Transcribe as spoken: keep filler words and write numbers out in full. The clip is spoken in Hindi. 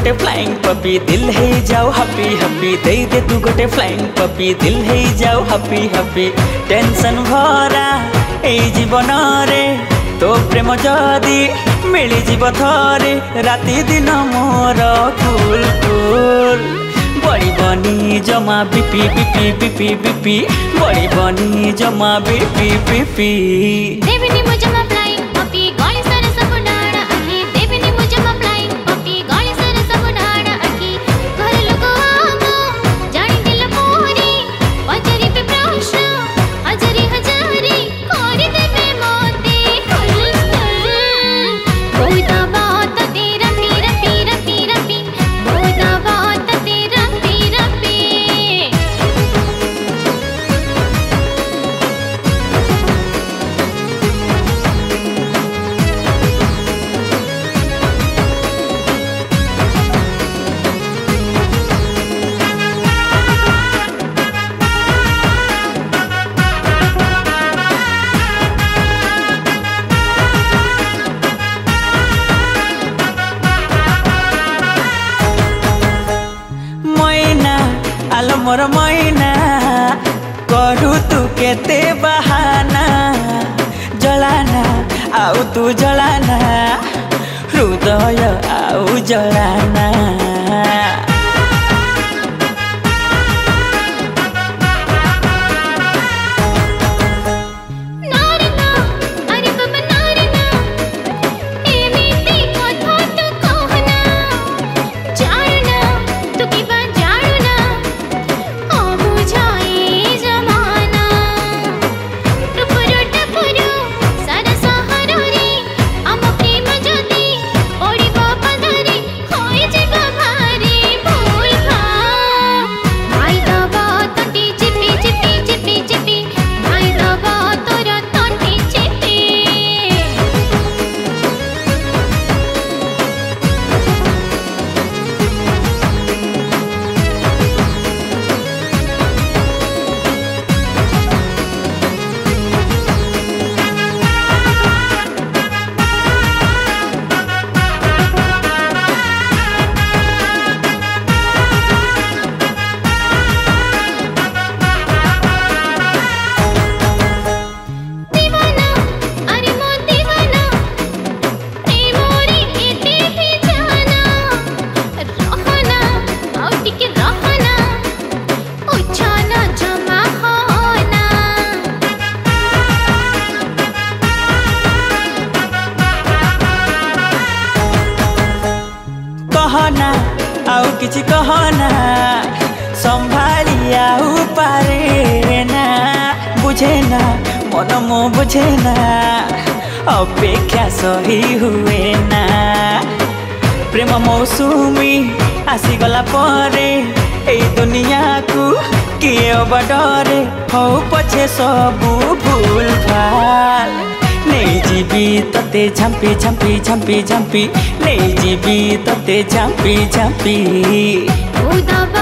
गोटे फ्लाइंग पपी दिल है जाओ हैप्पी हैप्पी दे दे तू गोटे फ्लाइंग पपी दिल है जाओ हैप्पी हैप्पी टेंशन भरा ए जीवन रे तो प्रेम जदी मिली जीव थरे राति दिन मोर कुल कुल बड़ी बनी जमा बीपी बीपी बीपी बीपी बड़ी बनी जमा बीपी बीपी देविनी मुझमा फ्लाइंग पपी गली सारे सब डाड़ा आखी देविनी मुझमा फ्लाइंग पपी गली सारे सब डाड़ा आखी घर लोग आगो जानी दिल मोरी पजरी पे प्रश्न हजारी हजारी कोरी देवे मोती कुल कोई दबा तो तेरा तेरा तेरा तेरा पी कोई दबा तो तेरा तेरा पी आलो मोर मैना करू तू केते बहाना जलाना आउ तू जलाना हृदय आउ जलाना कहना आउ किछि कहना संभाली आउ पारे ना बुझे ना मन मो बुझे ना अपेक्षा सही हुए ना प्रेम मौसुमी आसीगला परे ए दुनिया को किए अब डरे हो पछे सबू भूल भाल नहीं जीवी तते झंपी झंपी झंपी झंपी नहीं जीवी तते झंपी झंपी